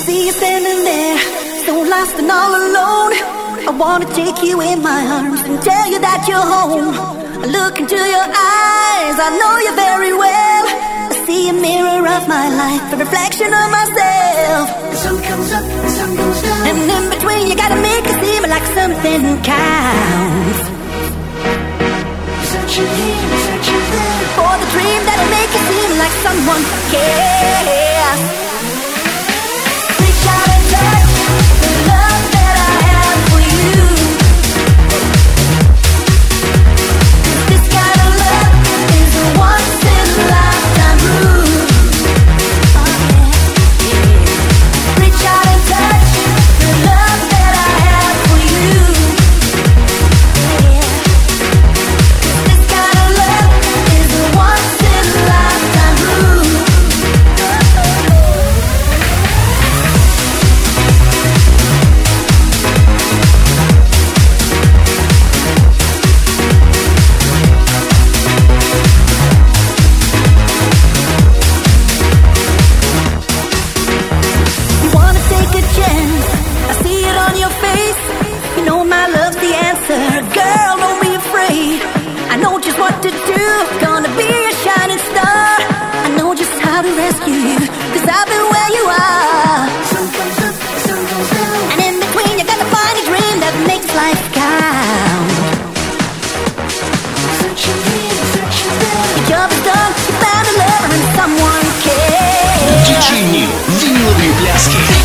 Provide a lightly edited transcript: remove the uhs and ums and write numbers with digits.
see you standing there, so lost and all alone. I wanna take you in my arms and tell you that you're home. I look into your eyes, I know you very well. I see a mirror of my life, a reflection of myself. The sun comes up, the sun goes down, and in between you gotta make it seem like something counts. Searching here, searching there, for the dream that'll make it seem like someone cares. Reach out and touch the love that I have for you. This kind of love is a once in a lifetime rule. Reach out and touch the love that I have for you. This kind of love is a once in a lifetime rule. You wanna take a chance, I see it on your face. You know my love's the answer, girl, don't be afraid. I know just what to do, gonna be a shining star. I know just how to rescue you, 'cause I've been where you are. the sun comes up, the sun goes down, And in between you gotta find a dream that makes life count. searching here, searching there. Your job is done, you found a lover and someone cares. DJ New. Виниловые пляски.